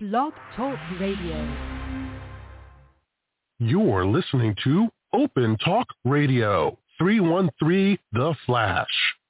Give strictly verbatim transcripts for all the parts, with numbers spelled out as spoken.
Blog Talk Radio. You're listening to Open Talk Radio, three one three The Flash.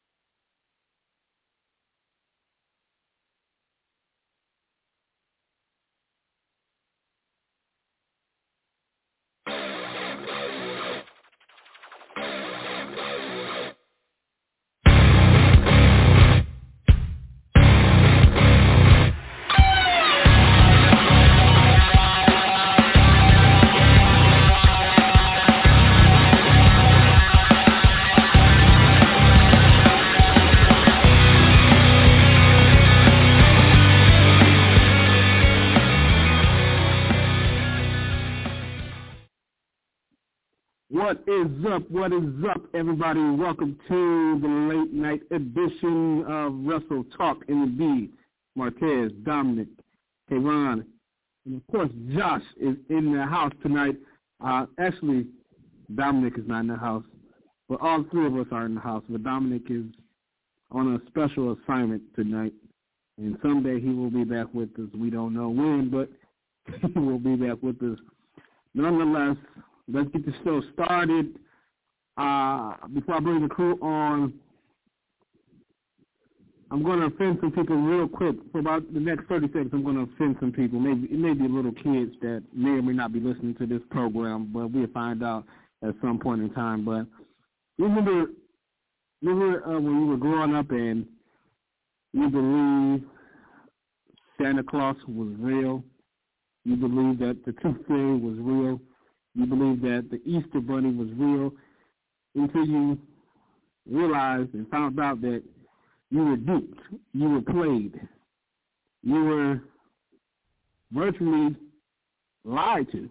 What is up? What is up, everybody? Welcome to the late night edition of Wrestle Talk. Indeed, Marquez, Dominic, Kayron, and of course Josh is in the house tonight. Uh, actually, Dominic is not in the house, but all three of us are in the house. But Dominic is on a special assignment tonight, and someday he will be back with us. We don't know when, but he will be back with us. Nonetheless, let's get the show started. Uh, before I bring the crew on, I'm going to offend some people real quick. For about the next thirty seconds, I'm going to offend some people. Maybe it may be little kids that may or may not be listening to this program, but we'll find out at some point in time. But remember, remember uh, when you were growing up and you believed Santa Claus was real, you believed that the Tooth Fairy was real, you believe that the Easter Bunny was real, until you realized and found out that you were duped, you were played, you were virtually lied to.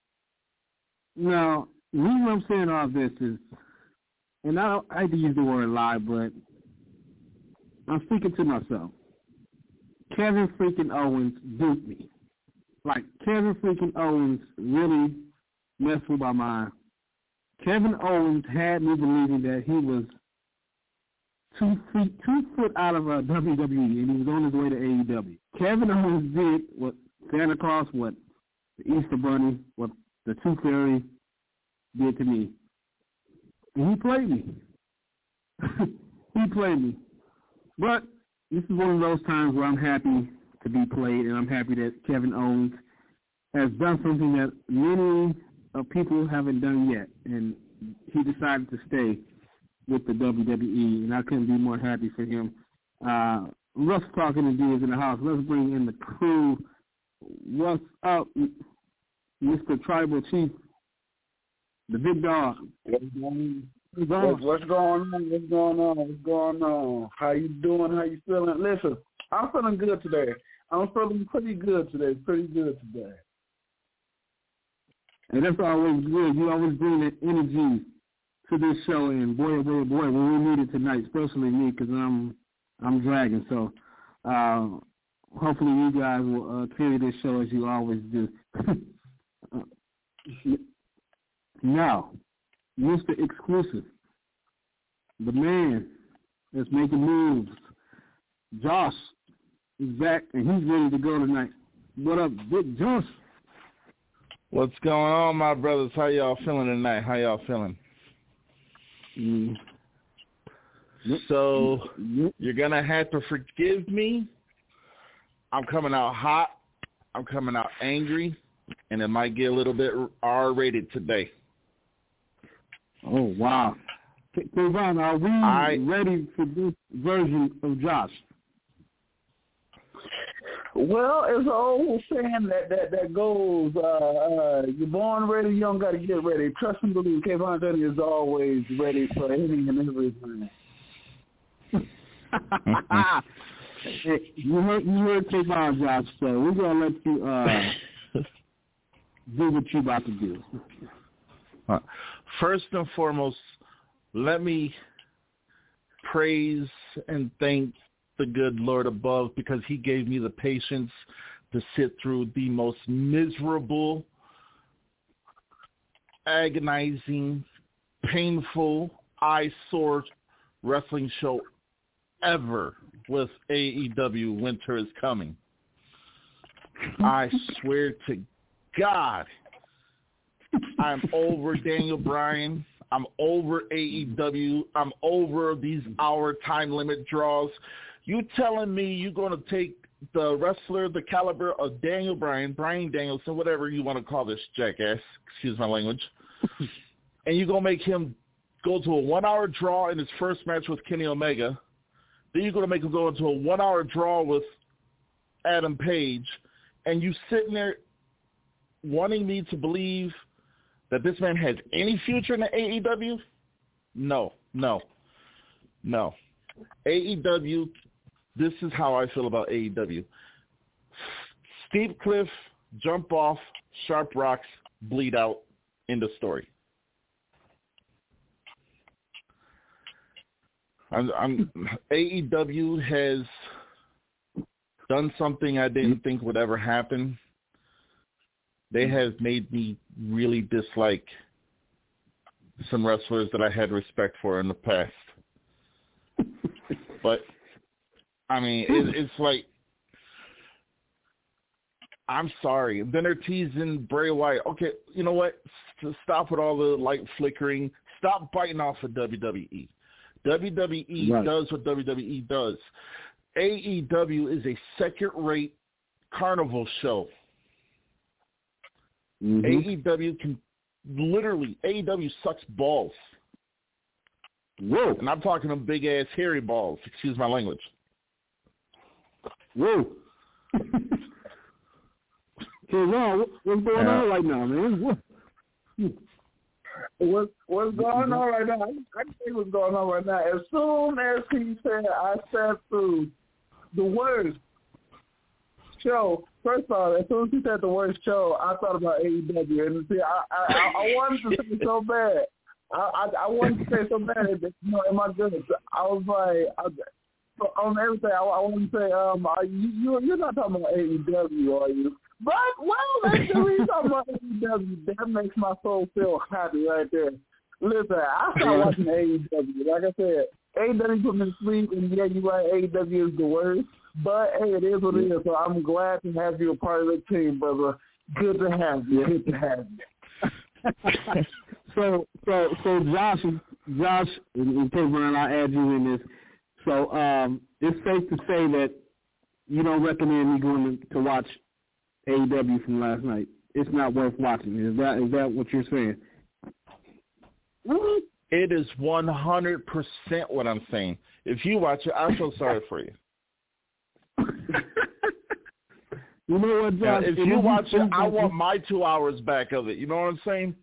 Now, the reason I'm saying all this is, and I, don't, I hate to use the word lie, but I'm speaking to myself. Kevin freaking Owens duped me. Like, Kevin freaking Owens really messed with my mind. Kevin Owens had me believing that he was two feet, two foot out of a W W E, and he was on his way to A E W. Kevin Owens did what Santa Claus, what the Easter Bunny, what the Tooth Fairy did to me. And he played me. he played me. But this is one of those times where I'm happy to be played, and I'm happy that Kevin Owens has done something that many of people haven't done yet, and he decided to stay with the W W E, and I couldn't be more happy for him. Uh, Russ talking to D is in the house. Let's bring in the crew. What's up, Mister Tribal Chief, the big dog? What's going on? What's going on? What's going on? What's going on? How you doing? How you feeling? Listen, I'm feeling good today. I'm feeling pretty good today. Pretty good today. And that's always good. You always bring that energy to this show, and boy, oh boy, oh boy, we need it tonight, especially me, because I'm I'm dragging. So uh, hopefully you guys will uh, carry this show as you always do. Now, Mister Exclusive, the man that's making moves, Josh is back, and he's ready to go tonight. What up, Big Josh? What's going on, my brothers? How y'all feeling tonight? How y'all feeling? Mm. So Yep. you're going to have to forgive me. I'm coming out hot. I'm coming out angry. And it might get a little bit R-rated today. Oh, wow. Kayvon, are we I, ready for this version of Josh? Well, it's an old saying that, that, that goes, uh, uh, you're born ready, you don't got to get ready. Trust and believe, Kayvon Dudley is always ready for any and everything. Hey, you heard, you heard Kayvon, Josh, so we're going to let you uh, do what you're about to do. First and foremost, let me praise and thank the good Lord above, because he gave me the patience to sit through the most miserable, agonizing, painful, eyesore wrestling show ever with A E W Winter is Coming. I swear to God, I'm over Daniel Bryan. I'm over A E W. I'm over these hour time limit draws. You telling me you're going to take the wrestler, the caliber of Daniel Bryan, Bryan Danielson, whatever you want to call this jackass, excuse my language, and you're going to make him go to a one-hour draw in his first match with Kenny Omega. Then you're going to make him go into a one-hour draw with Adam Page, and you sitting there wanting me to believe that this man has any future in the A E W? No, no, no. A E W, this is how I feel about A E W. Steep cliff, jump off, sharp rocks, bleed out, end of story. I'm, I'm, A E W has done something I didn't think would ever happen. They have made me really dislike some wrestlers that I had respect for in the past. But, I mean, it, it's like, I'm sorry. Then they're teasing Bray Wyatt. Okay, you know what? S- stop with all the light flickering. Stop biting off of W W E. W W E right. does what W W E does. A E W is a second-rate carnival show. Mm-hmm. A E W can literally, A E W sucks balls. Whoa. And I'm talking them big-ass hairy balls. Excuse my language. Whoa. So, Ron, what's going yeah. on right now, man? What? What's, what's going on right now? I can see what's going on right now. As soon as he said I sat through the worst show, first of all, as soon as he said the worst show, I thought about A E W. And see, I, I, I wanted to say so bad. I, I, I wanted to say so bad that, you know, in my goodness, I was like, I, on everything, I, I want to say, um, are you, you, you're not talking about A E W, are you? But, well, that's the reason talking about A E W. That makes my soul feel happy right there. Listen, I started watching A E W. Like I said, A E W put me to sleep, and yeah, you're right, A E W is the worst. But, hey, it is what it is, so I'm glad to have you a part of the team, brother. Good to have you. Good to have you. so, so, so, Josh, Josh, in case Brian, I'll add you in this. So, um, it's safe to say that you don't recommend me going to, to watch A E W from last night. It's not worth watching. Is that is that what you're saying? It is one hundred percent what I'm saying. If you watch it, I feel sorry for you. You know what, Josh? Now, if you watch it, I want my two hours back of it. You know what I'm saying?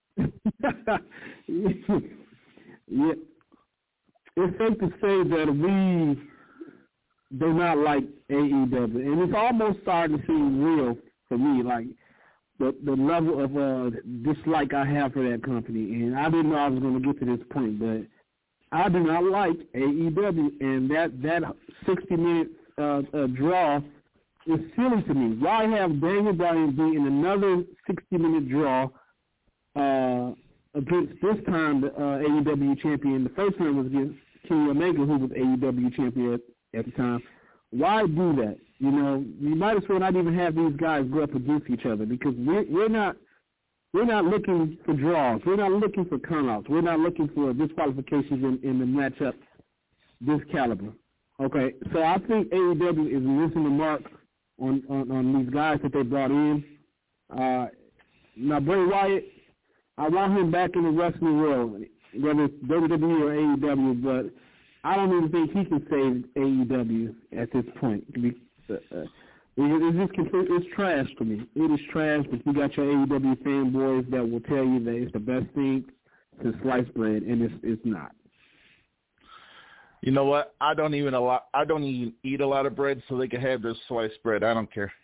Yeah. It's safe to say that we do not like A E W, and it's almost starting to seem real for me, like the the level of uh, dislike I have for that company. And I didn't know I was going to get to this point, but I do not like A E W, and that that sixty minute uh, uh, draw is silly to me. Why have Daniel Bryan be in another sixty minute draw uh, against this time the uh, A E W champion? The first one was against Kenny Omega, who was A E W champion at, at the time. Why do that? You know, you might as well not even have these guys go up against each other, because we're, we're not we're not looking for draws. We're not looking for countouts. We're not looking for disqualifications in, in the matchup this caliber. Okay, so I think A E W is missing the mark on, on, on these guys that they brought in. Uh, now, Bray Wyatt, I want him back in the wrestling world, whether it's W W E or A E W, but I don't even think he can save A E W at this point. Uh, it's just complete, it's trash to me. It is trash, but you got your A E W fanboys that will tell you that it's the best thing since sliced bread, and it's it's not. You know what? I don't even a lot. I don't even eat a lot of bread, so they can have their sliced bread. I don't care.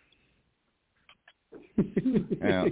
Yeah.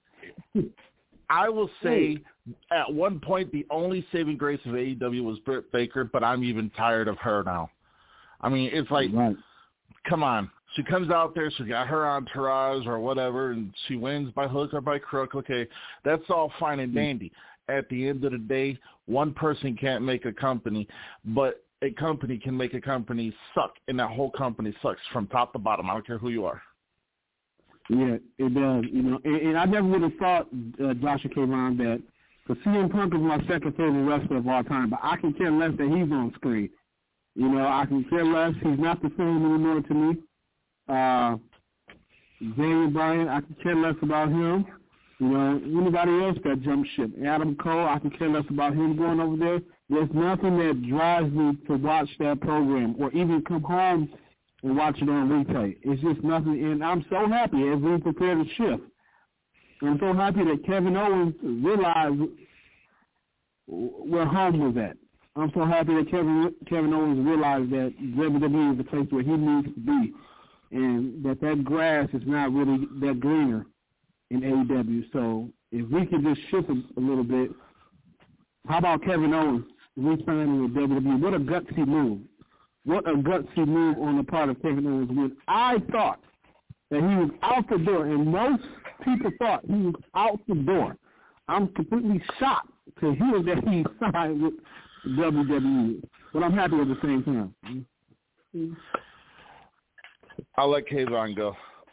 I will say, at one point, the only saving grace of A E W was Britt Baker, but I'm even tired of her now. I mean, it's like, right. Come on. She comes out there, she got her entourage or whatever, and she wins by hook or by crook. Okay, that's all fine and dandy. At the end of the day, one person can't make a company, but a company can make a company suck, and that whole company sucks from top to bottom. I don't care who you are. Yeah, it does. You know, and, and I never would have thought, uh, Joshua Kayvon, that because C M Punk is my second favorite wrestler of all time, but I can care less that he's on screen. You know, I can care less. He's not the same anymore to me. Uh, Daniel Bryan, I can care less about him. You know, anybody else that jump ship. Adam Cole, I can care less about him going over there. There's nothing that drives me to watch that program or even come home and watch it on replay. It's just nothing. And I'm so happy as we prepare to shift. I'm so happy that Kevin Owens realized where home was at. I'm so happy that Kevin Kevin Owens realized that W W E is the place where he needs to be, and that that grass is not really that greener in A E W. So if we could just shift a, a little bit, how about Kevin Owens re-signing with W W E? What a gutsy move. What a gutsy move on the part of Kevin Owens when I thought that he was out the door, and most people thought he was out the door. I'm completely shocked to hear that he signed with W W E, but I'm happy at the same time. I'll let Kayvon go.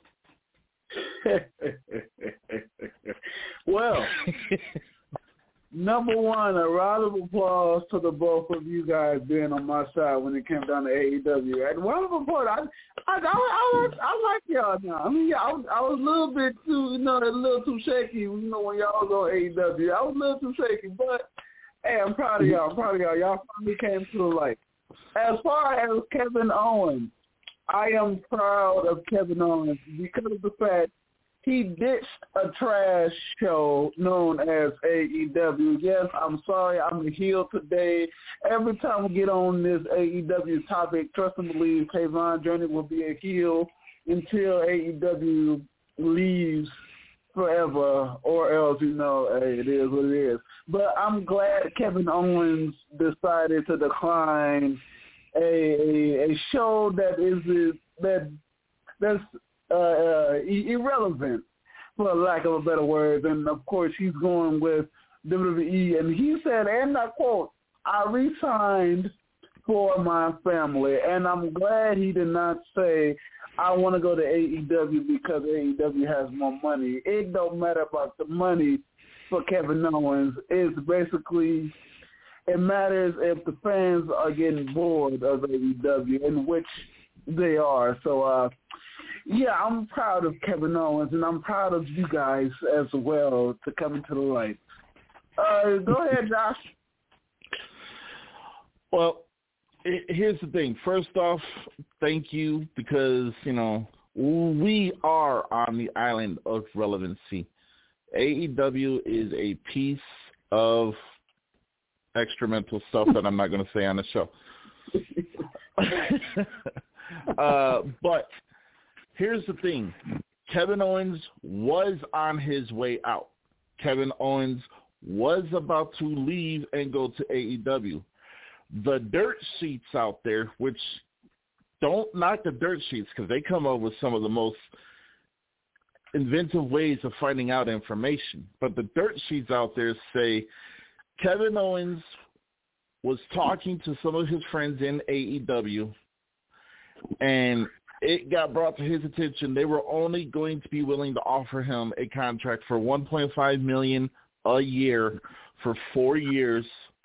Well, number one, a round of applause to the both of you guys being on my side when it came down to A E W. And round of applause, I, I, I, I, like, I like y'all now. I mean, I was, I was a little bit too, you know, a little too shaky, you know, when y'all was on A E W. I was a little too shaky, but hey, I'm proud of y'all. I'm proud of y'all. Y'all finally came to the light. As far as Kevin Owens, I am proud of Kevin Owens because of the fact he ditched a trash show known as A E W. Yes, I'm sorry, I'm a heel today. Every time we get on this A E W topic, trust and believe, Kayvon Journey will be a heel until A E W leaves forever, or else, you know, hey, it is what it is. But I'm glad Kevin Owens decided to decline a a, a show that is that that's uh, uh, irrelevant, for lack of a better word. And of course, he's going with W W E, and he said, and I quote, "I re-signed for my family," and I'm glad he did not say, I want to go to A E W because A E W has more money. It don't matter about the money for Kevin Owens. It's basically, it matters if the fans are getting bored of A E W, in which they are. So, uh, yeah, I'm proud of Kevin Owens, and I'm proud of you guys as well to come into the light. Uh, go ahead, Josh. Well, here's the thing. First off, thank you because, you know, we are on the island of relevancy. A E W is a piece of excremental stuff that I'm not going to say on the show. uh, but here's the thing. Kevin Owens was on his way out. Kevin Owens was about to leave and go to A E W. The dirt sheets out there, which don't knock the dirt sheets because they come up with some of the most inventive ways of finding out information. But the dirt sheets out there say Kevin Owens was talking to some of his friends in A E W, and it got brought to his attention they were only going to be willing to offer him a contract for one point five million dollars a year for four years.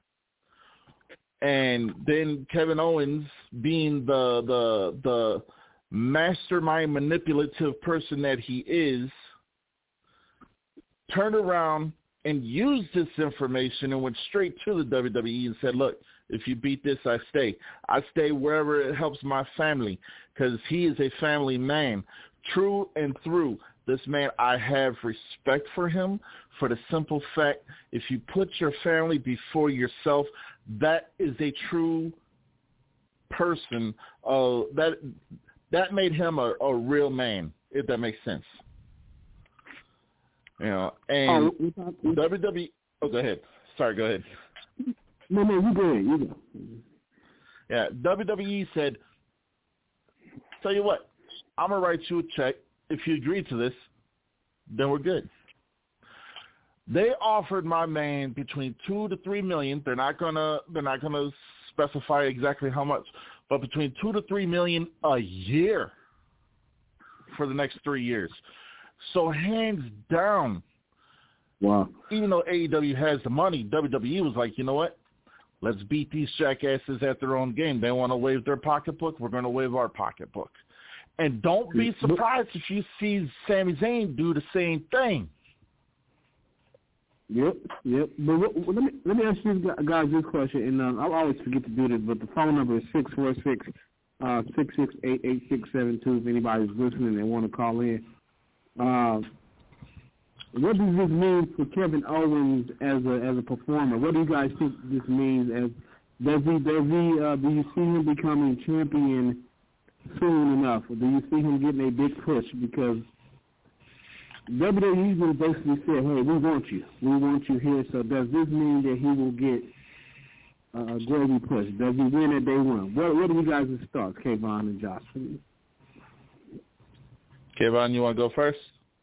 And then Kevin Owens, being the the the mastermind manipulative person that he is, turned around and used this information and went straight to the W W E and said, look, if you beat this, I stay. I stay wherever it helps my family because he is a family man. True and through. This man, I have respect for him for the simple fact if you put your family before yourself, that is a true person. Uh, that that made him a, a real man, if that makes sense. You know, and oh, W W E. Oh, go ahead. Sorry, go ahead. No, no, you go ahead. You go. Yeah, W W E said, "Tell you what, I'm gonna write you a check. If you agree to this, then we're good." They offered my man between two to three million. They're not gonna. They're not gonna specify exactly how much, but between two to three million a year for the next three years. So hands down, wow. even though A E W has the money, W W E was like, you know what? Let's beat these jackasses at their own game. They want to waive their pocketbook. We're going to waive our pocketbook. And don't be surprised if you see Sami Zayn do the same thing. Yep, yep. But what, let me let me ask you guys this question, and um, I'll always forget to do this, but the phone number is six four six, six six eight, eight six seven two if anybody's listening and want to call in. Uh, what does this mean for Kevin Owens as a as a performer? What do you guys think this means? As does he does he uh, do you see him becoming champion soon enough, or do you see him getting a big push? Because W W E basically said, "Hey, we want you. We want you here." So does this mean that he will get uh, a gravy push? Does he win at day one? What What do you guys' thoughts, Kayvon and Josh? Kayvon, you want to go first?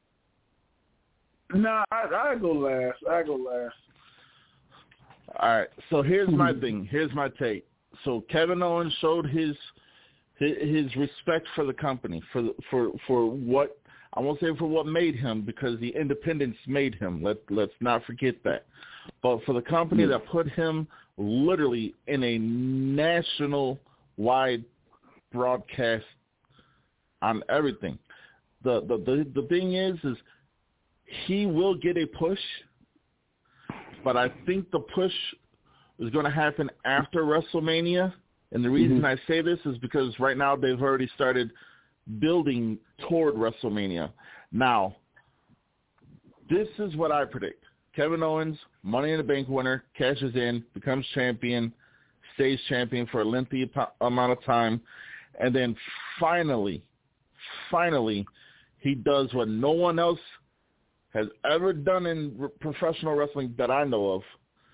No, I I go last. I go last. All right. So here's my thing. Here's my take. So Kevin Owens showed his his, his respect for the company, for for for what. I won't say for what made him, because the independence made him. Let, let's not forget that. But for the company that put him literally in a national-wide broadcast on everything. The, the, the, the thing is, is he will get a push, but I think the push is going to happen after WrestleMania. And the reason mm-hmm. I say this is because right now they've already started building toward WrestleMania. Now, this is what I predict. Kevin Owens, Money in the Bank winner, cashes in, becomes champion, stays champion for a lengthy amount of time, and then finally, finally, he does what no one else has ever done in professional wrestling that I know of.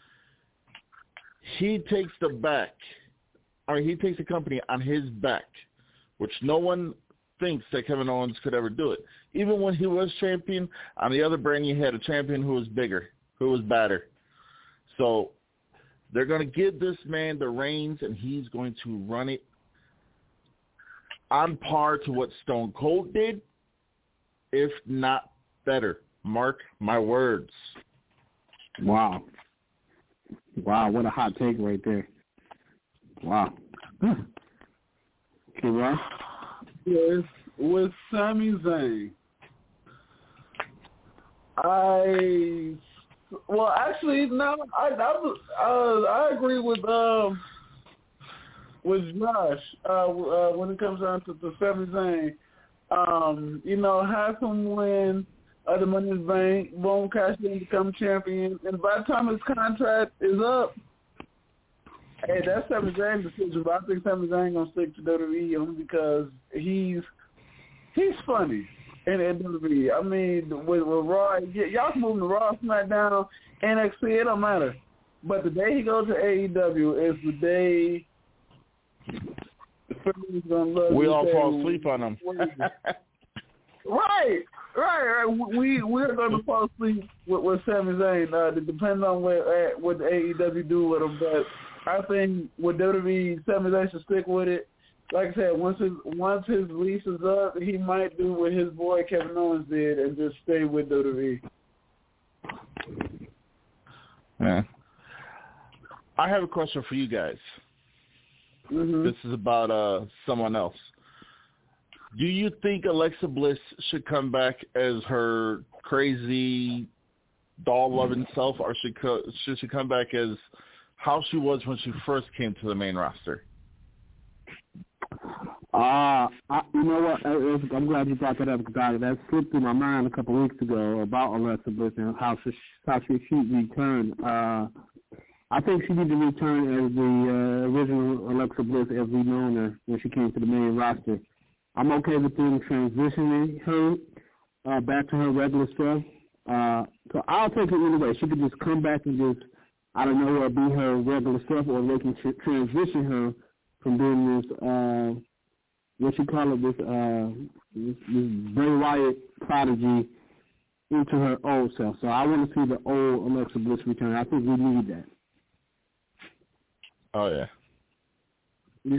He takes the back, I mean, he takes the company on his back, which no one thinks that Kevin Owens could ever do it. Even when he was champion, on the other brand you had a champion who was bigger, who was badder. So they're going to give this man the reins, and he's going to run it on par to what Stone Cold did, if not better. Mark my words. Wow. Wow, what a hot take right there. Wow. Okay, Ross? Yes, with Sami Zayn, I well actually no, I I, uh, I agree with um with Josh uh, uh, when it comes down to the Sami Zayn. Um, you know, have him win uh, the Money in the Bank, won't cash in, become champion, and by the time his contract is up, hey, that's Sami Zayn's decision, but I think Sami Zayn gonna stick to W W E only because he's he's funny in, in W W E. I mean, with, with Raw, y- y'all can move him to Raw, SmackDown, N X T, it don't matter. But the day he goes to A E W is the day gonna love we him. all Say, fall asleep on him. Right, right, right. We we're gonna fall asleep with, with Sami Zayn. Uh, depending on what uh, what the A E W do with him, but I think with W W E, Sami Zayn should stick with it. Like I said, once his once his lease is up, he might do what his boy Kevin Owens did and just stay with W W E. Yeah. I have a question for you guys. Mm-hmm. This is about uh, someone else. Do you think Alexa Bliss should come back as her crazy doll-loving self, or should should she come back as how she was when she first came to the main roster? Uh, I, you know what? I, I'm glad you brought that up because I, that slipped through my mind a couple of weeks ago about Alexa Bliss and how she, how she should return. Uh, I think she needs to return as the uh, original Alexa Bliss as we known her when she came to the main roster. I'm okay with them transitioning her uh, back to her regular stuff. Uh, so I'll take it either way. She could just come back and just, I don't know, be her regular stuff, or they can tr- transition her from being this, uh, what you call it, this, uh, this, this Bray Wyatt prodigy into her old self. So I want to see the old Alexa Bliss return. I think we need that. Oh, yeah. Yes.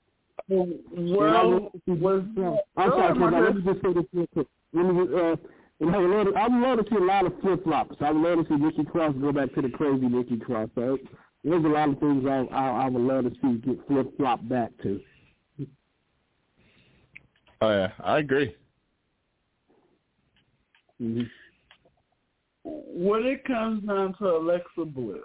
Well, was, I'm sorry, Kevin, let me just say this real quick. Let me just, uh, And I would love to, I would love to see a lot of flip flops. I would love to see Nikki Cross go back to the crazy Nikki Cross. So there's a lot of things I, I, I would love to see get flip flop back to. Oh yeah, I agree. Mm-hmm. When it comes down to Alexa Bliss,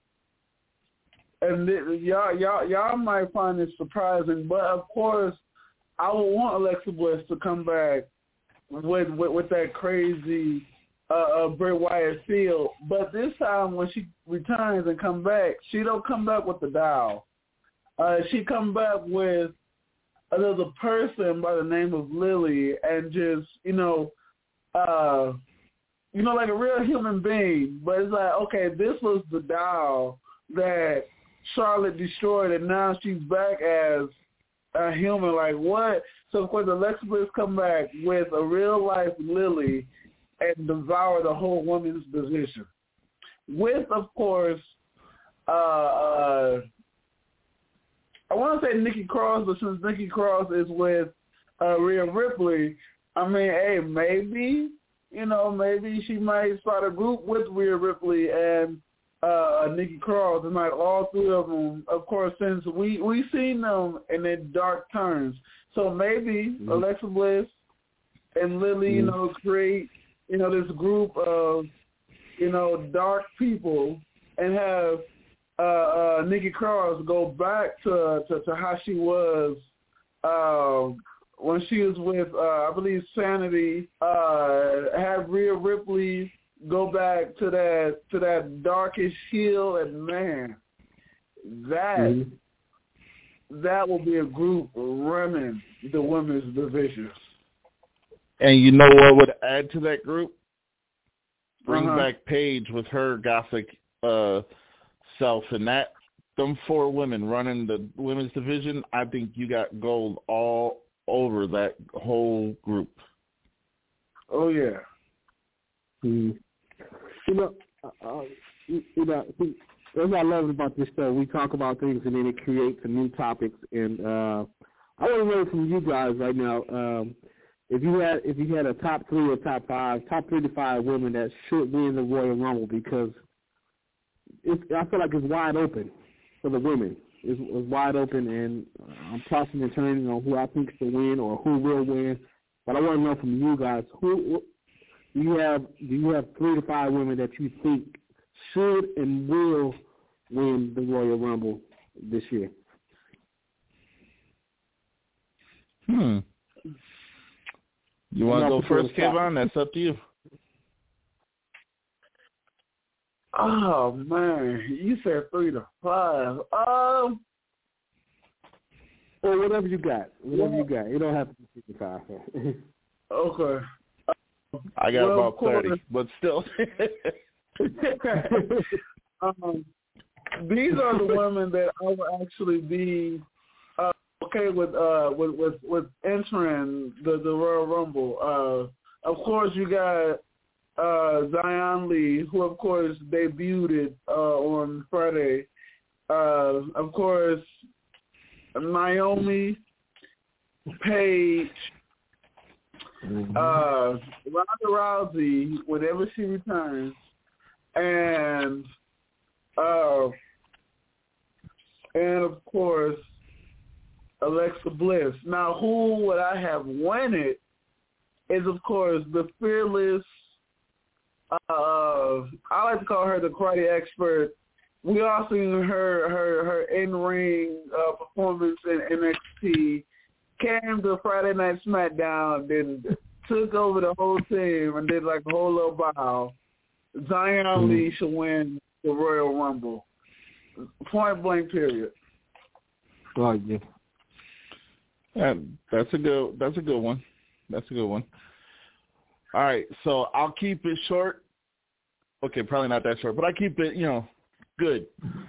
and th- y'all, y'all, y'all might find this surprising, but of course, I would want Alexa Bliss to come back with with, with that crazy uh, uh, Bray Wyatt feel. But this time, when she returns and come back, she don't come back with the dial. Uh, she come back with another person by the name of Lily, and just you know. Uh, You know, like a real human being, but it's like, okay, this was the doll that Charlotte destroyed, and now she's back as a human. Like, what? So, of course, Alexa Bliss come back with a real-life Lily and devour the whole women's division. With, of course, uh, uh, I want to say Nikki Cross, but since Nikki Cross is with uh, Rhea Ripley, I mean, hey, maybe... You know, maybe she might start a group with Rhea Ripley and uh, Nikki Cross, and like all three of them. Of course, since we we seen them in their dark turns, so maybe mm-hmm. Alexa Bliss and Lily, mm-hmm. you know, create you know this group of you know dark people, and have uh, uh, Nikki Cross go back to to, to how she was. Uh, When she was with, uh, I believe, Sanity, uh, have Rhea Ripley go back to that to that darkest heel, and man, that mm-hmm. that will be a group running the women's division. And you know what would add to that group? Bring uh-huh. back Paige with her gothic uh, self, and that them four women running the women's division. I think you got gold all over that whole group. Oh yeah. Mm. You know, uh, you, you know, see, that's what I love about this show. We talk about things and then it creates some new topics. And uh, I want to know from you guys right now, um, if you had if you had a top three or top five, top three to five women that should win the Royal Rumble, because it's, I feel like it's wide open for the women. Is was wide open, and I'm tossing and turning on who I think should win or who will win. But I want to know from you guys, who do you have? Do you have three to five women that you think should and will win the Royal Rumble this year? Hmm. You want to go first, Kevin? That's up to you. Oh man, you said three to five. Um, or whatever you got, whatever yeah. you got. You don't have to be fifty-five. Okay. I got well, about thirty, but still. um, these are the women that I would actually be uh, okay with, uh, with with with entering the the Royal Rumble. Uh, of course, you got. Uh, Zion Lee, who of course debuted uh, on Friday. Uh, of course, Naomi, Paige, mm-hmm. uh, Ronda Rousey, whenever she returns, and uh, and of course Alexa Bliss. Now, who would I have won it? Is of course the fearless. Uh, I like to call her the karate expert. We all seen her her her in ring uh, performance in N X T. Came to Friday Night SmackDown, then took over the whole team and did like a whole little bow. Zion mm-hmm. Lee should win the Royal Rumble. Point blank. Period. Oh yeah. Yeah, that's a good. That's a good one. That's a good one. All right, so I'll keep it short. Okay, probably not that short, but I keep it, you know, good.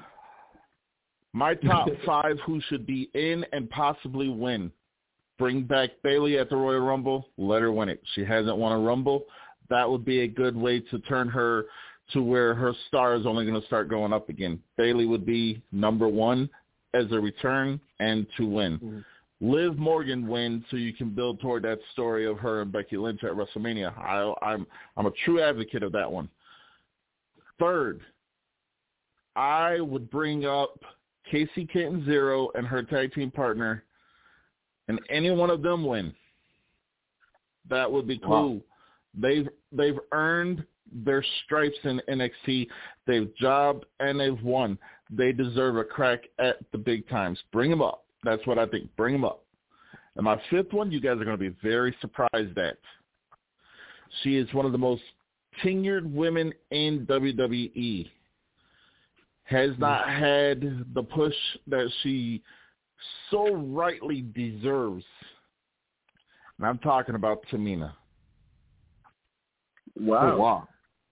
My top five who should be in and possibly win. Bring back Bayley at the Royal Rumble. Let her win it. She hasn't won a Rumble. That would be a good way to turn her to where her star is only going to start going up again. Bayley would be number one as a return and to win. Mm-hmm. Liv Morgan win so you can build toward that story of her and Becky Lynch at WrestleMania. I, I'm I'm a true advocate of that one. Third, I would bring up Casey Catanzaro and her tag team partner, and any one of them win. That would be cool. Wow. They've they've earned their stripes in N X T. They've jobbed and they've won. They deserve a crack at the big times. Bring them up. That's what I think. Bring them up. And my fifth one, you guys are going to be very surprised at. She is one of the most tenured women in W W E. Has not had the push that she so rightly deserves. And I'm talking about Tamina. Wow. Oh, wow.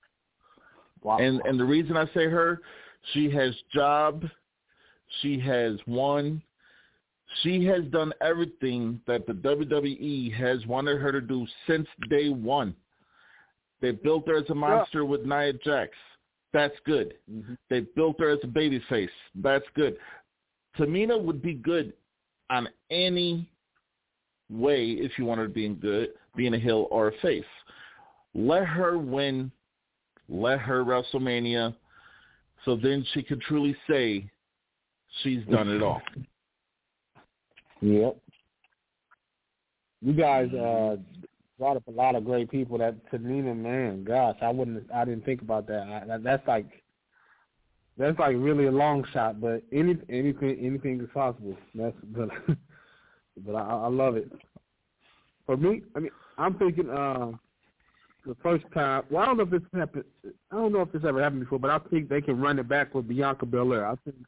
Wow. And and the reason I say her, she has jobbed, she has won, she has done everything that the W W E has wanted her to do since day one. They built her as a monster yeah. with Nia Jax. That's good. Mm-hmm. They built her as a babyface. That's good. Tamina would be good on any way if you want her being good, being a heel or a face. Let her win. Let her WrestleMania. So then she could truly say she's done it all. Yep. You guys uh, brought up a lot of great people. That Tamina, man, gosh, I wouldn't, I didn't think about that. I, that's like, that's like really a long shot. But any, anything, anything is possible. That's, but, but I, I love it. For me, I mean, I'm thinking uh, the first time. Well, I don't know if this happened. I don't know if this ever happened before, but I think they can run it back with Bianca Belair. I think.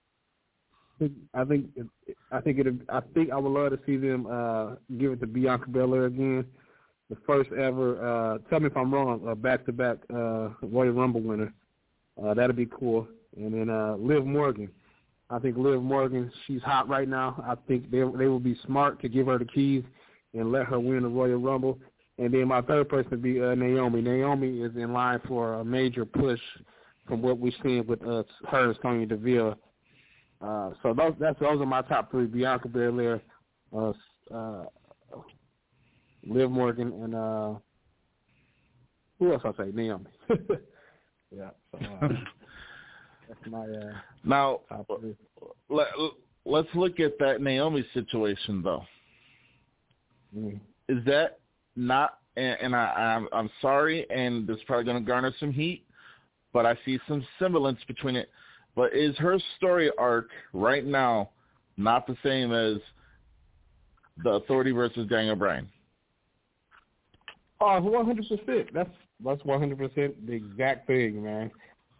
I think I think it. I think I would love to see them uh, give it to Bianca Belair again, the first ever. Uh, tell me if I'm wrong. Uh, back-to-back uh, Royal Rumble winner. Uh, that'd be cool. And then uh, Liv Morgan. I think Liv Morgan. She's hot right now. I think they they will be smart to give her the keys and let her win the Royal Rumble. And then my third person would be uh, Naomi. Naomi is in line for a major push from what we've seen with uh, her and Sonya Deville. Uh, so those that's those are my top three: Bianca Belair, uh, uh, Liv Morgan, and uh, who else? I say Naomi. yeah. So, uh, that's my uh, now. Top three. Let, let's look at that Naomi situation, though. Mm. Is that not? And, and I, I'm I'm sorry, and this is probably going to garner some heat, but I see some semblance between it. But is her story arc right now not the same as the Authority versus Daniel Bryan? Oh, one hundred percent. That's that's one hundred percent the exact thing, man.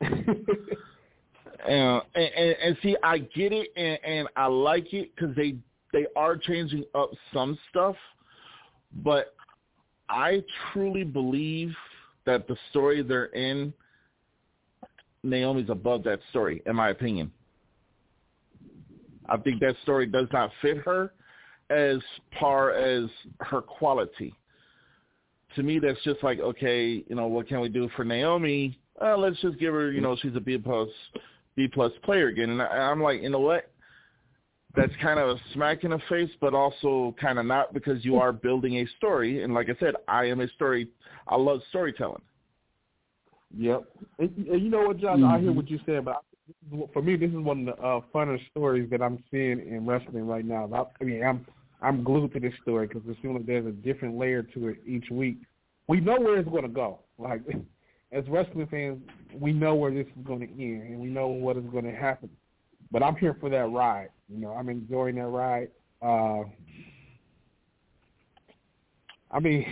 and, and and see, I get it, and, and I like it because they they are changing up some stuff, but I truly believe that the story they're in, Naomi's above that story, in my opinion. I think that story does not fit her as far as her quality. To me, that's just like, okay, you know, what can we do for Naomi? Uh, let's just give her, you know, she's a B plus, B plus player again. And I, I'm like, you know what? That's kind of a smack in the face, but also kind of not, because you are building a story. And like I said, I am a story. I love storytelling. Yep. And, and you know what, Josh? Mm-hmm. I hear what you said, but for me, this is one of the uh, funner stories that I'm seeing in wrestling right now. I, I mean, I'm I'm glued to this story because it seems like there's a different layer to it each week. We know where it's going to go. Like, as wrestling fans, we know where this is going to end, and we know what is going to happen. But I'm here for that ride. You know, I'm enjoying that ride. Uh, I mean,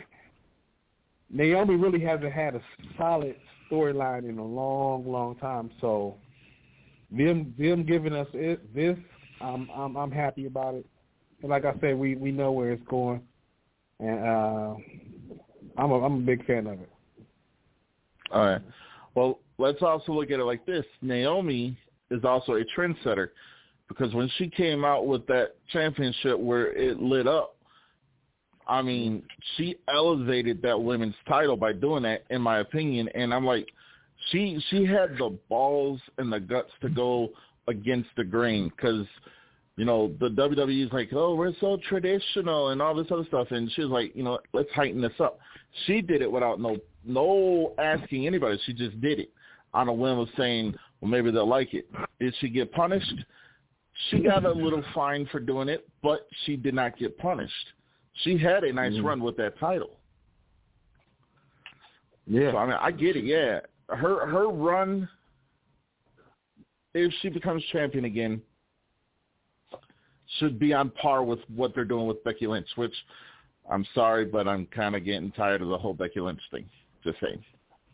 Naomi really hasn't had a solid storyline in a long, long time. So them them giving us it, this, I'm I'm I'm happy about it. And like I said, we, we know where it's going, and uh, I'm a I'm a big fan of it. All right. Well, let's also look at it like this: Naomi is also a trendsetter, because when she came out with that championship where it lit up, I mean, she elevated that women's title by doing that, in my opinion. And I'm like, she she had the balls and the guts to go against the grain, because you know, the W W E is like, oh, we're so traditional and all this other stuff. And she was like, you know, let's heighten this up. She did it without no no asking anybody. She just did it on a whim of saying, well, maybe they'll like it. Did she get punished? She got a little fine for doing it, but she did not get punished. She had a nice mm-hmm. run with that title. Yeah. So, I mean, I get it, yeah. Her her run, if she becomes champion again, should be on par with what they're doing with Becky Lynch, which I'm sorry, but I'm kind of getting tired of the whole Becky Lynch thing. Just saying.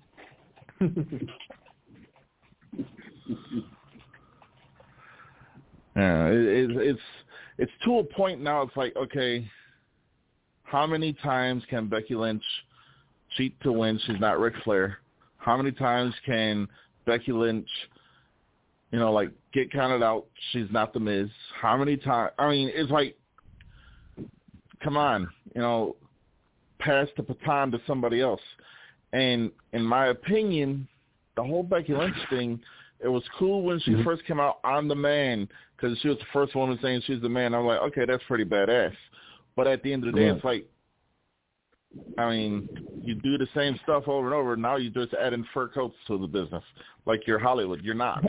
yeah, it, it, it's it's to a point now. It's like, okay, how many times can Becky Lynch cheat to win? She's not Ric Flair. How many times can Becky Lynch, you know, like get counted out? She's not The Miz. How many times? I mean, it's like, come on, you know, pass the baton to somebody else. And in my opinion, the whole Becky Lynch thing, it was cool when she mm-hmm. first came out on The Man, because she was the first woman saying she's the man. I'm like, okay, that's pretty badass. But at the end of the day, yeah. it's like, I mean, you do the same stuff over and over. Now you just add in fur coats to the business. Like you're Hollywood. You're not.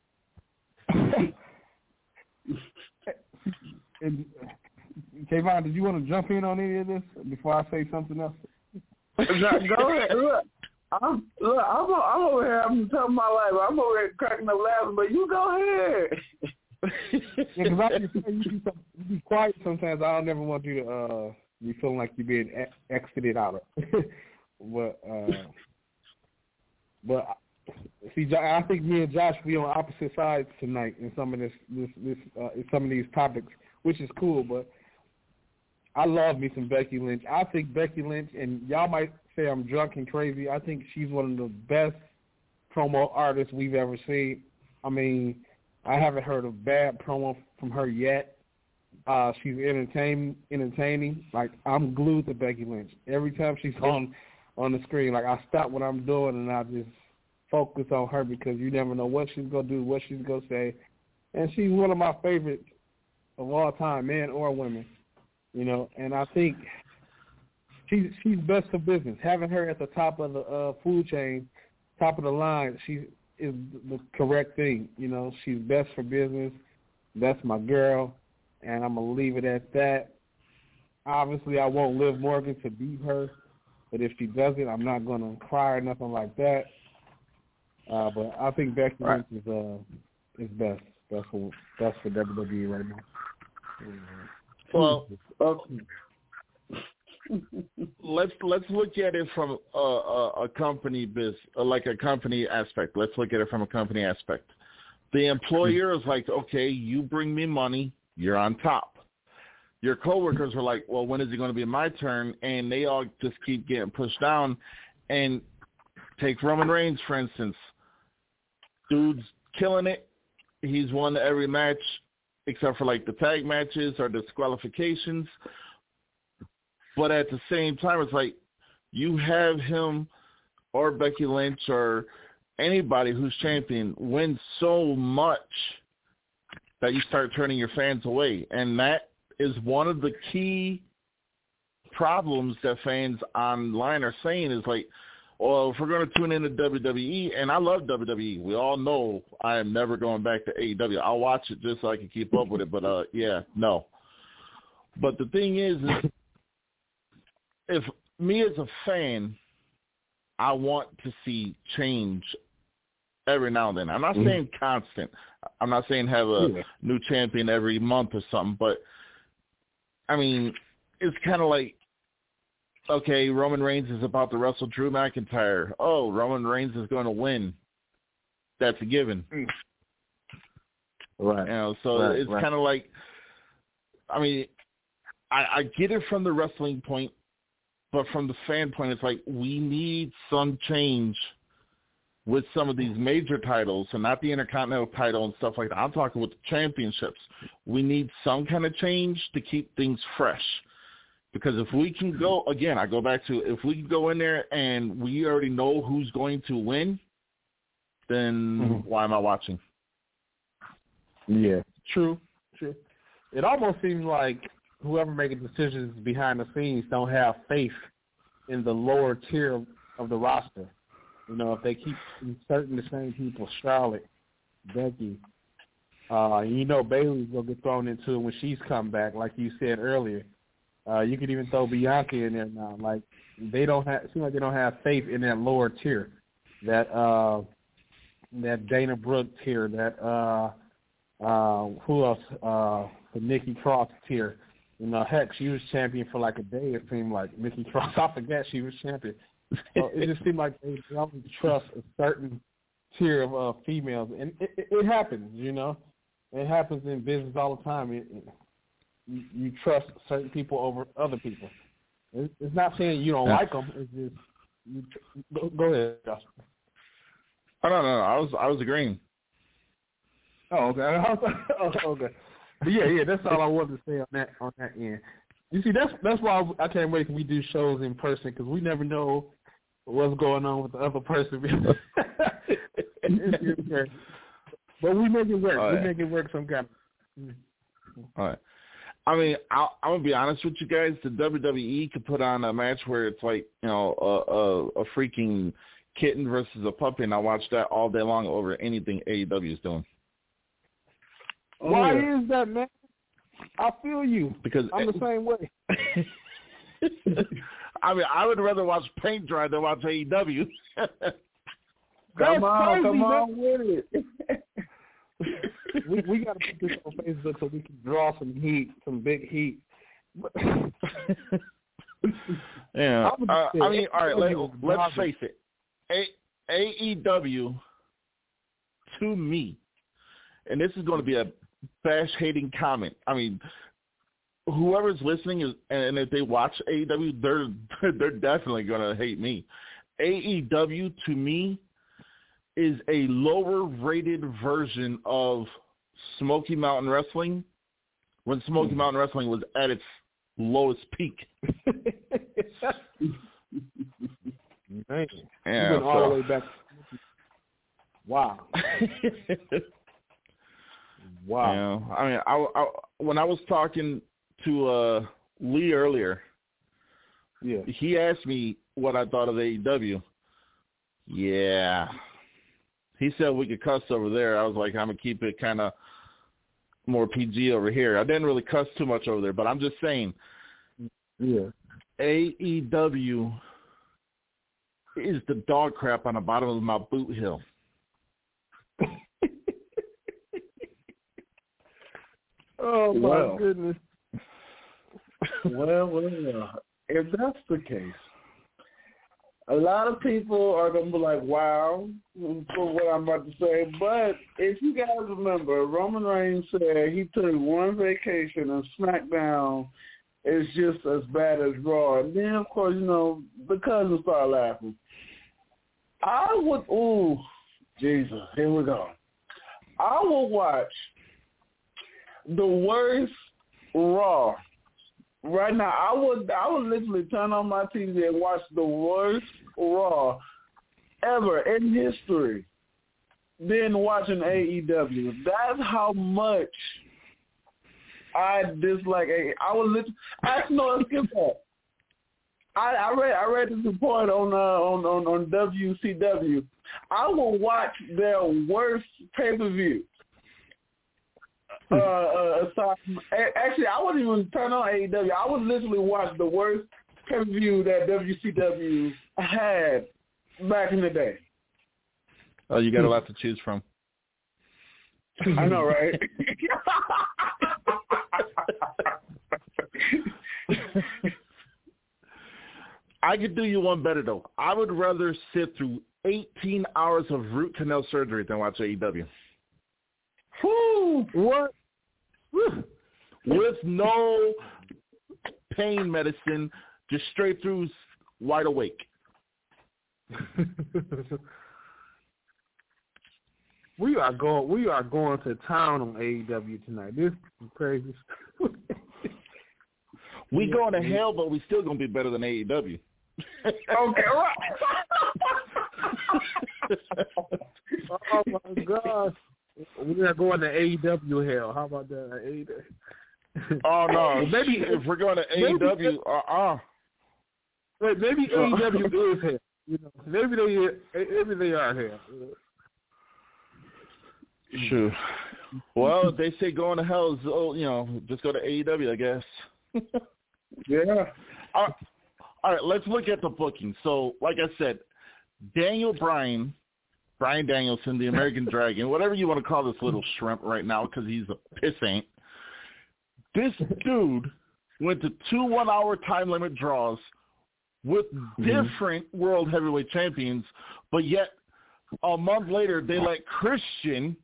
Kayvon, did you want to jump in on any of this before I say something else? Go ahead. Look, I'm, look, I'm, I'm over here having to tell my life. I'm over here cracking up laughing, but you go ahead. Yeah, because I just you be, so, you be quiet sometimes. I don't never want you to uh, be feeling like you're being ex- exited out of. but uh, but see, I think me and Josh be on opposite sides tonight in some of this this this uh, in some of these topics, which is cool. But I love me some Becky Lynch. I think Becky Lynch, and y'all might say I'm drunk and crazy, I think she's one of the best promo artists we've ever seen. I mean, I haven't heard a bad promo from her yet. Uh, she's entertaining, entertaining. Like, I'm glued to Becky Lynch. Every time she's on on the screen, like, I stop what I'm doing and I just focus on her because you never know what she's going to do, what she's going to say. And she's one of my favorites of all time, men or women. You know, and I think she's she's best for business. Having her at the top of the uh, food chain, top of the line, she is the correct thing. You know, she's best for business. That's my girl, and I'm gonna leave it at that. Obviously, I want Liv Morgan to beat her, but if she doesn't, I'm not gonna cry or nothing like that. Uh, but I think Becky Lynch is uh is best. That's for that's for W W E right now. Mm-hmm. Well, okay. let's let's look at it from a, a, a company biz, like a company aspect. Let's look at it from a company aspect. The employer is like, okay, you bring me money, you're on top. Your coworkers are like, well, when is it going to be my turn? And they all just keep getting pushed down. And take Roman Reigns, for instance. Dude's killing it. He's won every match, except for like the tag matches or disqualifications. But at the same time, it's like you have him or Becky Lynch or anybody who's champion win so much that you start turning your fans away. And that is one of the key problems that fans online are saying is like, well, if we're going to tune into W W E, and I love W W E. We all know I am never going back to A E W. I'll watch it just so I can keep up with it, but, uh, yeah, no. But the thing is, is if me as a fan, I want to see change every now and then. I'm not mm-hmm. saying constant. I'm not saying have a yeah. new champion every month or something, but, I mean, it's kind of like, okay, Roman Reigns is about to wrestle Drew McIntyre. Oh, Roman Reigns is going to win. That's a given. Right. You know, so right, it's right. kind of like, I mean, I, I get it from the wrestling point, but from the fan point, it's like we need some change with some of these major titles and not the Intercontinental title and stuff like that. I'm talking with the championships. We need some kind of change to keep things fresh. Because if we can go, again, I go back to, if we can go in there and we already know who's going to win, then mm-hmm. why am I watching? Yeah, true, true. it almost seems like whoever making decisions behind the scenes don't have faith in the lower tier of, of the roster. You know, if they keep inserting the same people, Charlotte, Becky, uh, you know Bayley's going to get thrown into it when she's come back, like you said earlier. Uh, you could even throw Bianca in there now. Like, they don't have, it seems like they don't have faith in that lower tier, that uh, that Dana Brooke tier, that uh, uh, who else, uh, the Nikki Cross tier. You know, heck, she was champion for like a day, it seemed like. Nikki Cross, I forgot she was champion. So it just seemed like they don't trust a certain tier of uh, females. And it, it, it happens, you know. It happens in business all the time. It, it, you, you trust certain people over other people. It, it's not saying you don't yeah. like them. It's just, you, go, go ahead, Josh. Oh, no, no, no. I was, I was agreeing. Oh, okay. oh, okay. But yeah, yeah, that's all I wanted to say on that on that end. You see, that's that's why I can't wait till we do shows in person, because we never know what's going on with the other person. But we make it work. All right. We make it work some kind of. All right. I mean, I'll, I'm gonna be honest with you guys. The W W E could put on a match where it's like, you know, a, a, a freaking kitten versus a puppy, and I watch that all day long over anything A E W is doing. Why is that, man? I feel you. Because I'm the same way. I mean, I would rather watch paint dry than watch A E W. Come on, crazy, come man. on with it. we we got to put this on Facebook so we can draw some heat, some big heat. yeah. I, uh, I mean, all right, let, let's face it. A, AEW, to me, and this is going to be a bash-hating comment. I mean, whoever's listening is, and if they watch A E W, they're they're definitely going to hate me. A E W, to me, is a lower-rated version of Smoky Mountain Wrestling when Smoky Mountain Wrestling was at its lowest peak. Man, yeah, you went all so. the way back. Wow. Wow. Yeah, I mean, I, I, when I was talking to uh, Lee earlier, yeah, he asked me what I thought of A E W. Yeah. He said we could cuss over there. I was like, I'm going to keep it kind of more P G over here. I didn't really cuss too much over there, but I'm just saying, yeah, A E W is the dog crap on the bottom of my boot hill. Oh, my well. goodness. well, well, if that's the case, a lot of people are going to be like, wow, for what I'm about to say. But if you guys remember, Roman Reigns said he took one vacation and SmackDown is just as bad as Raw. And then, of course, you know, the cousins start laughing. I would, ooh, Jesus, here we go. I will watch the worst Raw. Right now, I would I would literally turn on my T V and watch the worst Raw ever in history than watching A E W. That's how much I dislike A E W. I would literally, actually, no, let's skip that. I, I read I read this report on uh, on, on on W C W. I will watch their worst pay per view. Uh, uh, aside from, actually, I wouldn't even turn on A E W. I would literally watch the worst pay per view that W C W had back in the day. Oh, you got a lot to choose from. I know, right? I could do you one better, though. I would rather sit through eighteen hours of root canal surgery than watch A E W. Whew, what? Whew. With no pain medicine, just straight through wide awake. we are going. We are going to town on A E W tonight. This is crazy. We going to hell, but we still gonna be better than A E W. Okay, right. Oh my gosh. We are going to A E W hell. How about that? A E W. Oh no! Well, maybe if we're going to A E W, uh uh Wait, maybe A E W is here. You know, maybe they maybe they are here. Sure. Well, if they say going to hell is, oh, you know, just go to A E W, I guess. Yeah. All right. All right, let's look at the booking. So, like I said, Daniel Bryan, Bryan Danielson, the American Dragon, whatever you want to call this little shrimp right now because he's a pissant. This dude went to two one-hour time limit draws with mm-hmm. different world heavyweight champions, but yet a month later they let Christian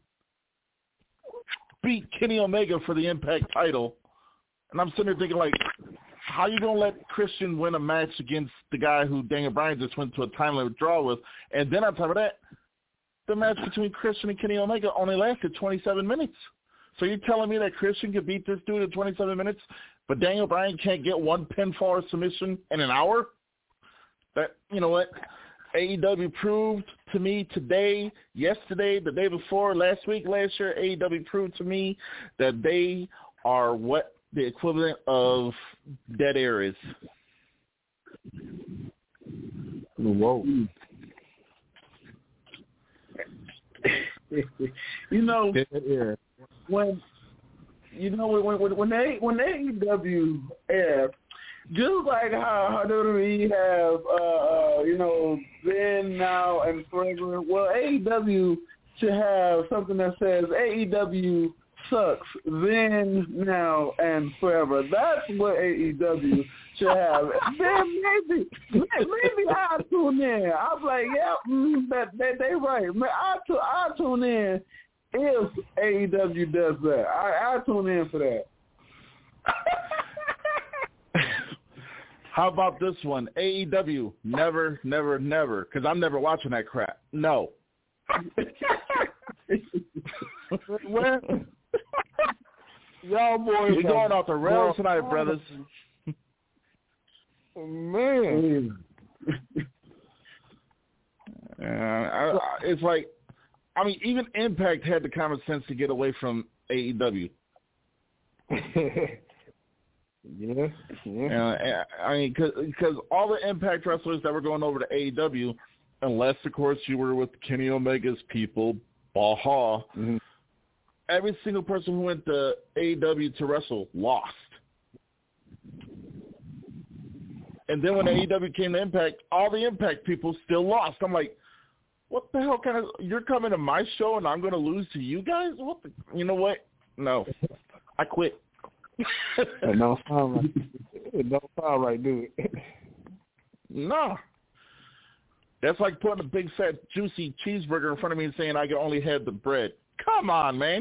beat Kenny Omega for the Impact title. And I'm sitting there thinking, like, how are you going to let Christian win a match against the guy who Daniel Bryan just went to a time limit draw with? And then on top of that, the match between Christian and Kenny Omega only lasted twenty-seven minutes. So you're telling me that Christian could beat this dude in twenty-seven minutes, but Daniel Bryan can't get one pinfall or submission in an hour? That, you know what? A E W proved to me today, yesterday, the day before, last week, last year, A E W proved to me that they are what the equivalent of dead air is. Whoa. You know, when you know when when when they when A E W airs, just like how how W W E have uh, uh you know then, now, and forever, well, A E W should have something that says A E W sucks then, now, and forever. That's what A E W should have. Then maybe maybe I'll tune in. I'm like, yeah, mm, that they, they right. I'll, t- I'll tune in if A E W does that. I, I'll tune in for that. How about this one? A E W, never, never, never, because I'm never watching that crap. No. Where? Y'all boys, you're going off the rails tonight, brothers. Man, uh, I, I, it's like, I mean, even Impact had the common sense to get away from A E W. Yeah, yeah. Uh, I mean, because all the Impact wrestlers that were going over to A E W, unless, of course, you were with Kenny Omega's people, Baha, mm-hmm. every single person who went to A E W to wrestle lost. And then when A E W came to Impact, all the Impact people still lost. I'm like, what the hell kind of – you're coming to my show and I'm going to lose to you guys? What the, you know what? No. I quit. It don't sound right. It don't sound right, do it? No. That's like putting a big, fat, juicy cheeseburger in front of me and saying I can only have the bread. Come on, man.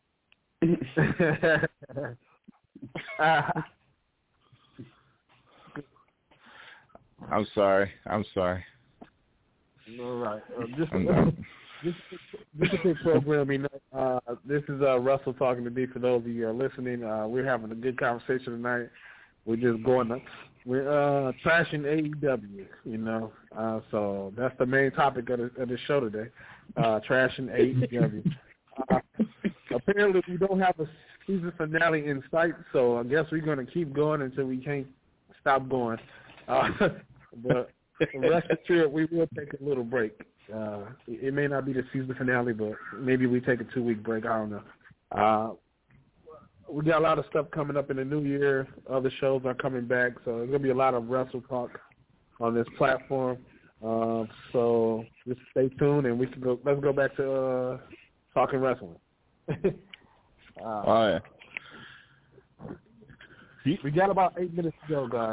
I'm sorry. I'm sorry. All right. Uh, just, just, just a quick programming. Uh, this is uh, Russell talking to me. For those of you who are listening, uh, we're having a good conversation tonight. We're just going up. We're uh, trashing A E W, you know. Uh, so that's the main topic of the, of the show today, uh, trashing A E W. Uh, apparently, we don't have a season finale in sight, so I guess we're going to keep going until we can't stop going. Uh, but rest assured, we will take a little break. Uh, it may not be the season finale, but maybe we take a two-week break. I don't know. Uh, we got a lot of stuff coming up in the new year. Other shows are coming back, so there's going to be a lot of wrestle talk on this platform. Uh, so just stay tuned, and we can go. Let's go back to uh, talking wrestling. uh, all right. We got about eight minutes to go, guys.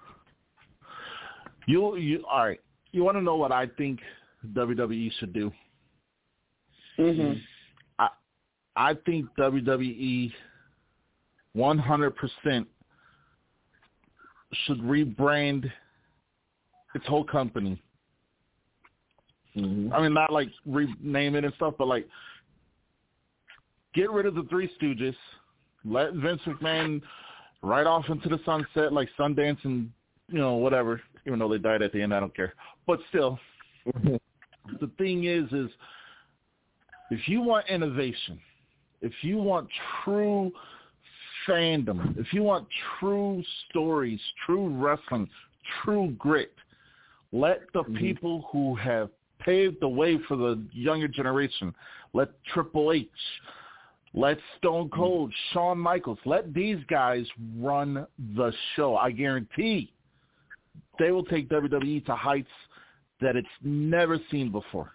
You, you, all right. You want to know what I think W W E should do? Mm-hmm. I, I think W W E one hundred percent should rebrand its whole company. Mm-hmm. I mean, not like rename it and stuff, but like get rid of the Three Stooges, let Vince McMahon right off into the sunset like Sundance and, you know, whatever, even though they died at the end, I don't care. But still, the thing is, is if you want innovation, if you want true fandom, if you want true stories, true wrestling, true grit, let the mm-hmm. people who have paved the way for the younger generation, let Triple H, let Stone Cold, mm-hmm. Shawn Michaels, let these guys run the show. I guarantee they will take W W E to heights that it's never seen before.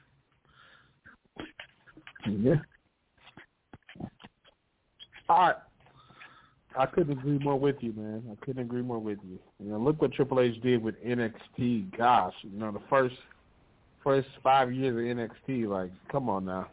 Yeah. I I couldn't agree more with you, man. I couldn't agree more with you. You know, look what Triple H did with N X T. Gosh, you know, the first first five years of N X T, like, come on now.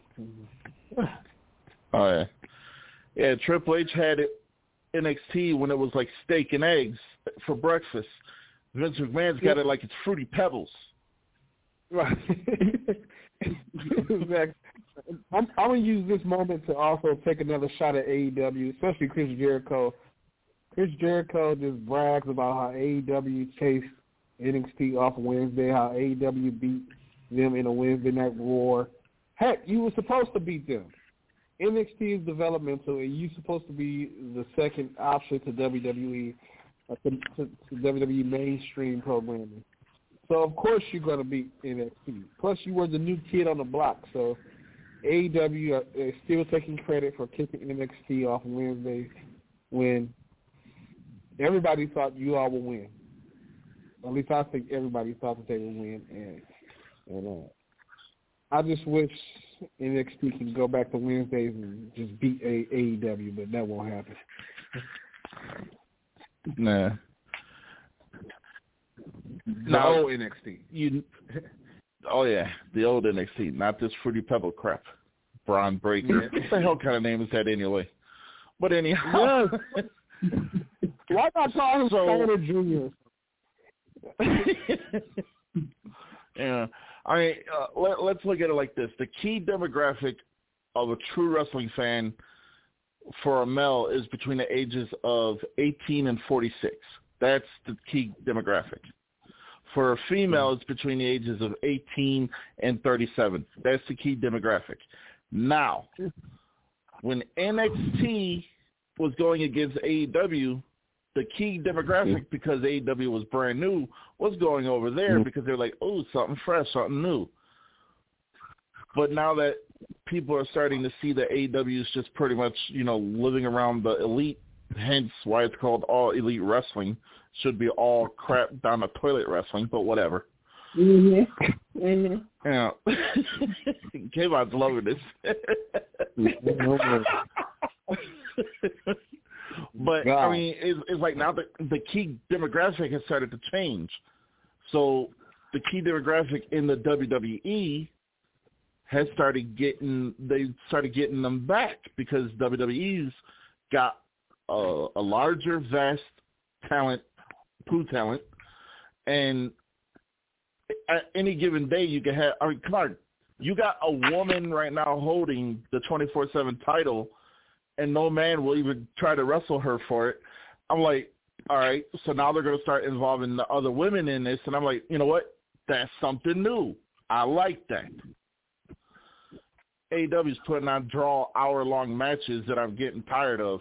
Oh yeah, yeah. Triple H had it N X T when it was like steak and eggs for breakfast. Vince McMahon's got it like it's Fruity Pebbles. Right. Exactly. I'm, I'm going to use this moment to also take another shot at A E W, especially Chris Jericho. Chris Jericho just brags about how A E W chased N X T off Wednesday, how A E W beat them in a Wednesday night war. Heck, you were supposed to beat them. N X T is developmental, and you're supposed to be the second option to W W E, uh, to, to, to W W E mainstream programming. So, of course, you're going to beat N X T. Plus, you were the new kid on the block, so A E W is still taking credit for kicking N X T off Wednesday when everybody thought you all would win. At least I think everybody thought that they would win. And, and uh, I just wish N X T can go back to Wednesdays and just beat A E W, but that won't happen. Nah. The old N X T. You, oh, yeah, the old N X T, not this Fruity Pebble crap. Braun Breaker. What the hell kind of name is that anyway? But anyhow. Yes. Why not call him Steiner Junior? Yeah. I mean, uh, let, let's look at it like this. The key demographic of a true wrestling fan for a male is between the ages of eighteen and forty-six. That's the key demographic. For a female, it's between the ages of eighteen and thirty-seven. That's the key demographic. Now, when N X T was going against A E W, the key demographic, because A E W was brand new, was going over there because they're like, oh, something fresh, something new. But now that people are starting to see that A E W is just pretty much, you know, living around the elite, hence why it's called All Elite Wrestling. Should be all crap down the toilet wrestling, but whatever. Mm-hmm. Mm-hmm. Yeah. Kayvon's loving this. But, God. I mean, it's, it's like now the, the key demographic has started to change. So the key demographic in the W W E has started getting, they started getting them back because W W E's got a, a larger, vast talent, poo talent, and at any given day you can have, I mean, come on, you got a woman right now holding the twenty-four seven title, and no man will even try to wrestle her for it. I'm like, all right, so now they're going to start involving the other women in this, and I'm like, you know what? That's something new. I like that. A E W's putting on draw hour-long matches that I'm getting tired of.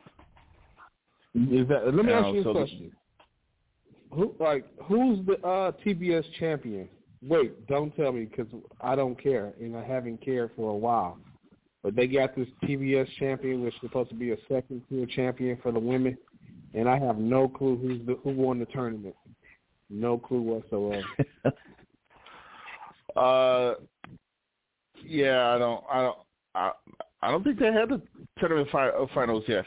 Is that, let me you ask know, you a so question. Who, like, who's the uh, T B S champion? Wait, don't tell me because I don't care, and I haven't cared for a while. But they got this T B S champion, which is supposed to be a second-tier champion for the women, and I have no clue who's the, who won the tournament. No clue whatsoever. uh, yeah, I don't, I don't, I, I don't think they had the tournament fi- finals yet.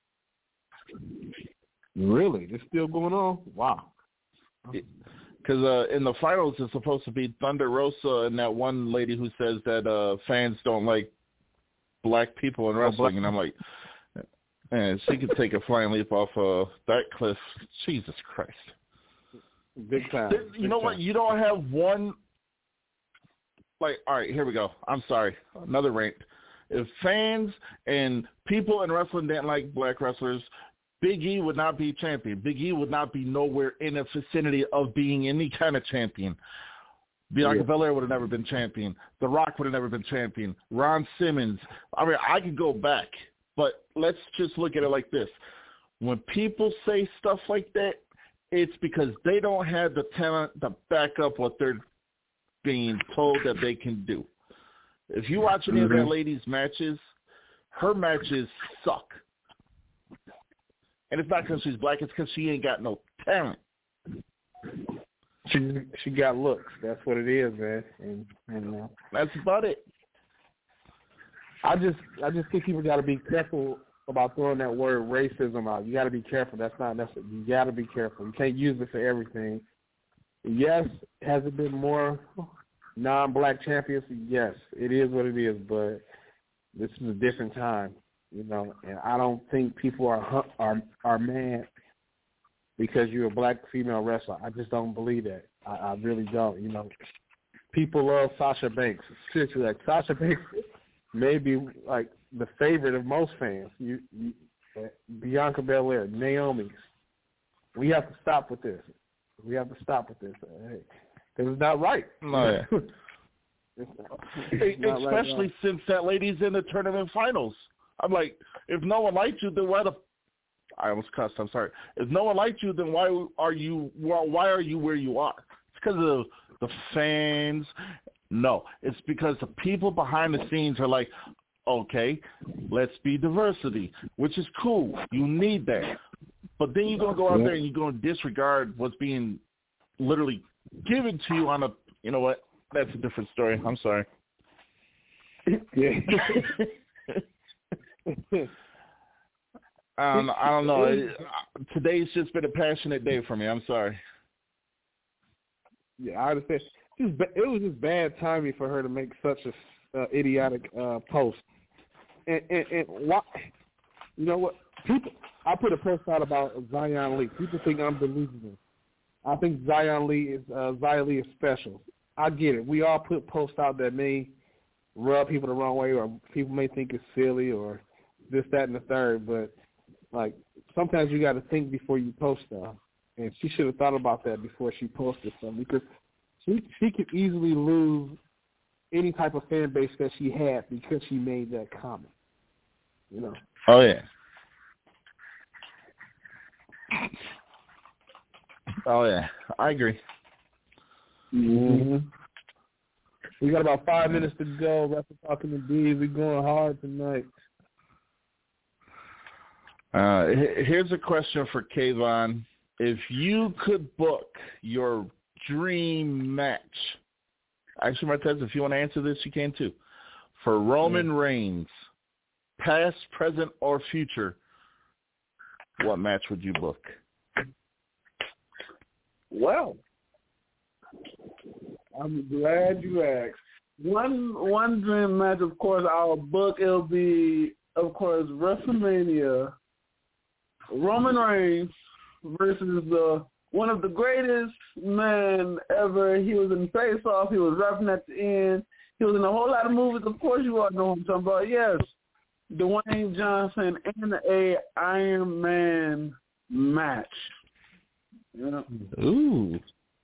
Really? It's still going on? Wow. Because uh, in the finals, it's supposed to be Thunder Rosa and that one lady who says that uh, fans don't like black people in wrestling. And I'm like, man, she could take a flying leap off uh, that cliff. Jesus Christ. Big time. You Big know time. what? You don't have one. Like, all right, here we go. I'm sorry. Another rant. If fans and people in wrestling didn't like black wrestlers, Big E would not be champion. Big E would not be nowhere in the vicinity of being any kind of champion. Bianca yeah. Belair would have never been champion. The Rock would have never been champion. Ron Simmons. I mean, I could go back. But let's just look at it like this. When people say stuff like that, it's because they don't have the talent to back up what they're being told that they can do. If you watch any mm-hmm. of that lady's matches, her matches suck. And it's not because she's black, it's because she ain't got no talent. She she got looks. That's what it is, man. And, and uh, that's about it. I just I just think people got to be careful about throwing that word racism out. You got to be careful. That's not necessary. You got to be careful. You can't use it for everything. Yes, has it been more non-black champions? Yes, it is what it is. But this is a different time, you know. And I don't think people are are are mad because you're a black female wrestler. I just don't believe that. I, I really don't. You know, people love Sasha Banks. Seriously, like Sasha Banks may be like the favorite of most fans. You, you uh, Bianca Belair, Naomi. We have to stop with this. We have to stop with this. Hey, because it's not right. No, yeah. it's not, it's not Especially right, since that lady's in the tournament finals. I'm like, if no one liked you, then why the I almost cussed. I'm sorry. If no one liked you, then why are you? Why are you where you are? It's because of the fans. No, it's because the people behind the scenes are like, okay, let's be diversity, which is cool. You need that, but then you're gonna go out there and you're gonna disregard what's being literally given to you on a. You know what? That's a different story. I'm sorry. Yeah. Um, I don't know. It, today's just been a passionate day for me. I'm sorry. Yeah, I understand. It was, it was just bad timing for her to make such a uh, idiotic uh, post. And, and, and why? You know what? People, I put a post out about Zion Lee. People think I'm delusional. I think Zion Lee is uh, Zion Lee is special. I get it. We all put posts out that may rub people the wrong way, or people may think it's silly, or this, that, and the third. But like, sometimes you got to think before you post stuff, and she should have thought about that before she posted something, because she she could easily lose any type of fan base that she had because she made that comment. You know? Oh yeah. Oh yeah, I agree. Mm-hmm. We got about five minutes to go. Wrestle Talking to D. We're going hard tonight. Uh, here's a question for Kayvon. If you could book your dream match, actually, Martez, if you want to answer this, you can too. For Roman yeah. Reigns, past, present, or future, what match would you book? Well, I'm glad you asked. One one dream match, of course, our book, it'll be, of course, WrestleMania, Roman Reigns versus the one of the greatest men ever. He was in Face Off. He was rapping at the end. He was in a whole lot of movies. Of course, you all know what I'm talking about. Yes, Dwayne Johnson in a Iron Man match. Yeah. Ooh.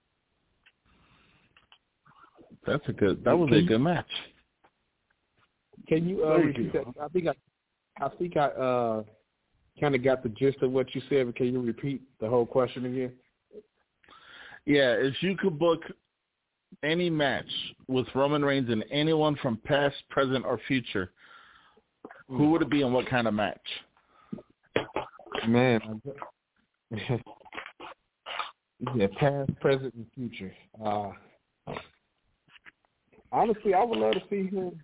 That's a good. That was a good match. Can you uh, repeat that? I think I, I think I uh, kind of got the gist of what you said. But can you repeat the whole question again? Yeah, if you could book any match with Roman Reigns and anyone from past, present, or future, who would it be and what kind of match? Man, yeah, past, present, and future. Uh, Honestly, I would love to see him.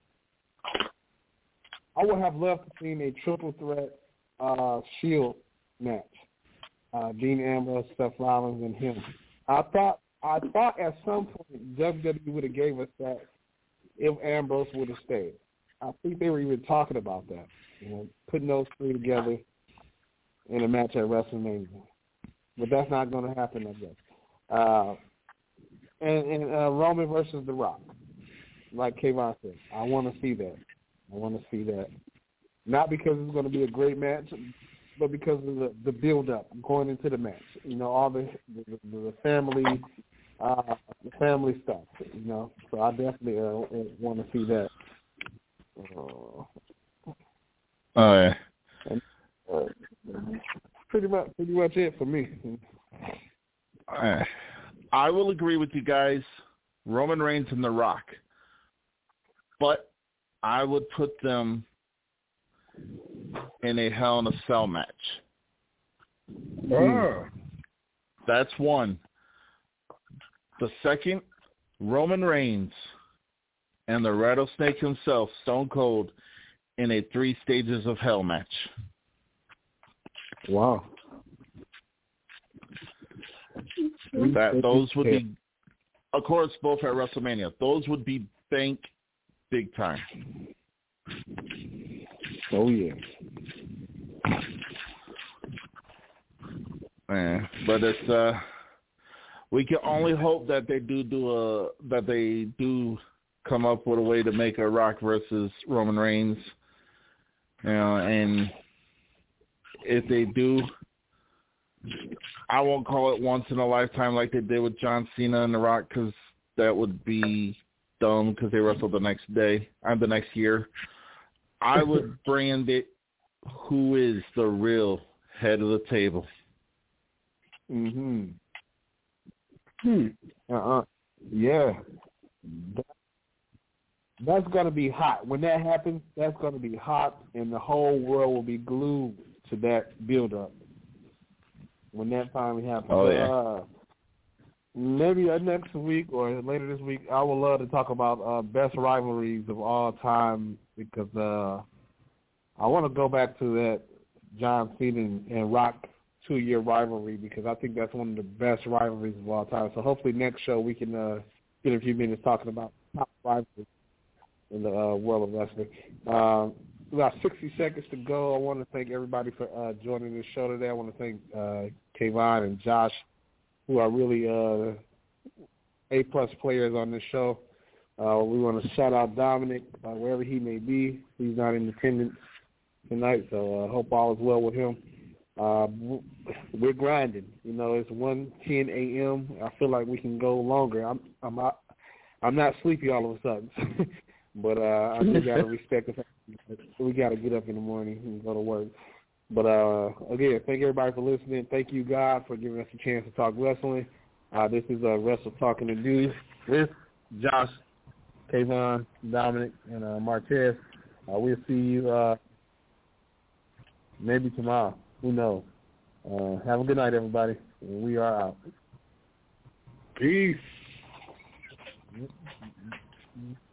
I would have loved to see a triple threat uh, Shield match. Uh, Dean Ambrose, Seth Rollins, and him. I thought I thought at some point W W E would have gave us that if Ambrose would have stayed. I think they were even talking about that, you know, putting those three together in a match at WrestleMania. But that's not going to happen, I guess. Uh, and and uh, Roman versus The Rock. Like Kayvon said, I want to see that. I want to see that. Not because it's going to be a great match, but because of the, the build-up going into the match. You know, all the the, the family, uh, the family stuff. You know, so I definitely uh, want to see that. Uh, Oh yeah. And, uh, pretty much, pretty much it for me. Uh, I will agree with you guys. Roman Reigns and The Rock, but I would put them in a Hell in a Cell match. Oh. That's one. The second, Roman Reigns and the Rattlesnake himself, Stone Cold, in a Three Stages of Hell match. Wow. That those would be, of course, both at WrestleMania. Those would be bank big time. Oh yeah. Man, but it's uh, we can only hope that they do do a that they do come up with a way to make a Rock versus Roman Reigns. You know, and if they do, I won't call it once in a lifetime like they did with John Cena and The Rock, because that would be dumb because they wrestled the next day and the next year. I would brand it who is the real head of the table. Mm-hmm. Hmm. Uh-uh. Yeah. That, that's going to be hot. When that happens, that's going to be hot, and the whole world will be glued to that build-up. When that finally happens. Oh, yeah. Uh, maybe uh, next week or later this week, I would love to talk about uh, best rivalries of all time, because uh, I want to go back to that John Cena and, and Rock two-year rivalry, because I think that's one of the best rivalries of all time. So hopefully next show we can uh, get a few minutes talking about top rivalries in the uh, world of wrestling. Um, about sixty seconds to go. I want to thank everybody for uh, joining this show today. I want to thank uh, Kayvon and Josh, who are really uh, A-plus players on this show. Uh, we want to shout out Dominic, uh, wherever he may be. He's not in attendance tonight, so I uh, hope all is well with him. Uh, we're grinding. You know, it's one ten a.m. I feel like we can go longer. I'm I'm not, I'm not sleepy all of a sudden, but uh, I do gotta respect the fact that we gotta get up in the morning and go to work. But uh, again, thank everybody for listening. Thank you, God, for giving us a chance to talk wrestling. Uh, this is uh, Wrestle Talking to News with Josh, Kayvon, Dominic, and uh, Martez. Uh, we'll see you uh, maybe tomorrow. Who knows? Uh, have a good night, everybody. We are out. Peace.